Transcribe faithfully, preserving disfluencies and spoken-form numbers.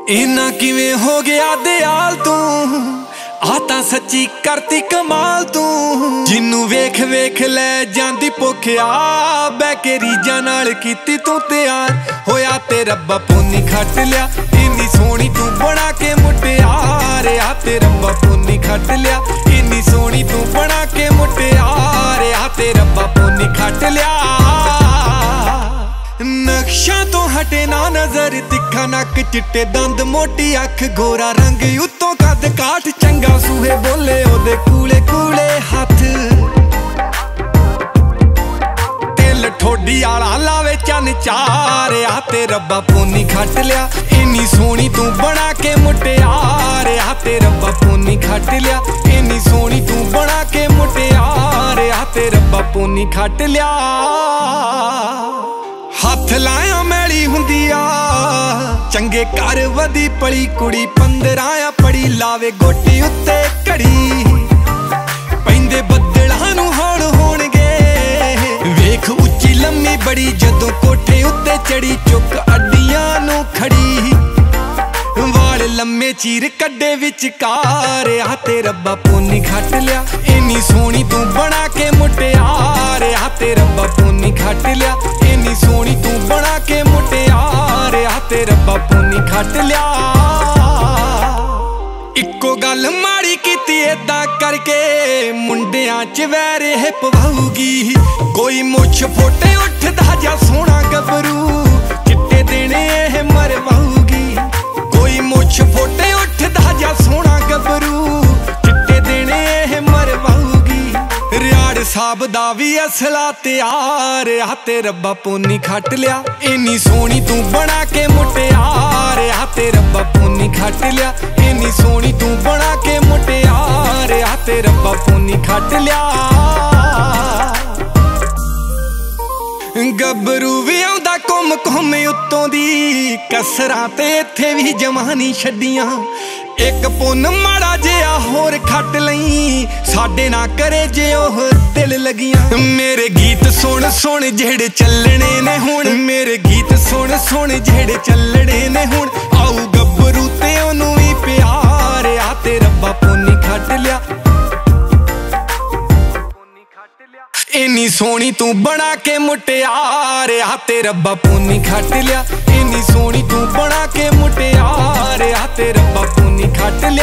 इना किवें हो गया दयाल तू, आ तां सच्ची करती कमाल तू। जिन्नू वेख वेख लै जांदी भुखिया, बै के रीजां नाल कीती तू तैयार। होया ते रब्बा पूनी खट लिया, इन्नी सोहनी तू बना के मुटियार। आ ते रब्बा पूनी खट लिया, इन्नी सोहनी तू बना के मुटियार। आ ते रब्बा पूनी खट लिया। नक्शा तो हटे ना नजर, तिखा नक चिट्टे दंद मोटी अख गोरा रंग उत्तों कद काठ चंगा सूहे बोले ओदे कूले कूले हथ। तिल ठोडी आला लावे चन चार। आ ते रब्बा पूनी खट लिया, इन्नी सोहनी तू बना के मुटियार। आ ते रब्बा पूनी खट लिया, इन्नी सोहनी तू बना के मुटियार। आ ते रब्बा पूनी खट लिया। हथ लाया मैली हुंदी आ, चंगे घर वदी पली कुड़ी पंदरां आ पड़ी। लावे गोटी उत्ते घड़ी, पैंदे बदलां नूं हौल होणगे। वेख उच्ची लम्मी बड़ी जदों कोठे उत्ते चढ़ी, चुक अड्डियां नूं खड़ी। वाल लम्मे चीर कड्डे विचकार। आ ते रब्बा पूनी खट लिया, इन्नी सोहनी तू बना के मुटियार। आ ते रब्बा पूनी खट लिया, इन्नी सोहनी तू बना के मुटियार। आ ते रब्बा पूनी खट लिया। इक्को गल माड़ी कीती ऐदां करके, मुंडियां च वैर है पवाऊगी। कोई मुछ फोटे उठदा जा सोहना गबरू, चिट्टे देने एह मरवाऊगी। कोई मुछ फोटे उठदा जा सोहना गबरू, चिट्टे देने एह मरवाऊगी। रियाड़ साहब दा भी असला तैयार। आ ते रब्बा पूनी खट लिया, इन्नी सोहनी तू बना के मुटियार। आ ते रब्बा पूनी खट लिया, इन्नी सोहनी तू बना के मुटियार। आ ते रब्बा पूनी खट लिया। गबरू भी आउंदा घुम घुम उत्तों दी, कसरां ते इत्थे भी जमानी छड्डियां। एक पुन माड़ा जिहा होर खट लई, साडे ना करे जे ओह दिल लगियां। मेरे गीत सुन सुन जेड़े चलने ने हुण, मेरे गीत सुन सुन जेड़े चलने ने हुण। आऊ गबरू ते ओनू भी प्यार। आ ते रब्बा पूनी खट लिया, इन्नी सोहनी तू बना के मुटियार। आ ते रब्बा पूनी खट लिया, इन्नी सोहनी तू बना के मुटियार। आ ते रब्बा पूनी खट लिया।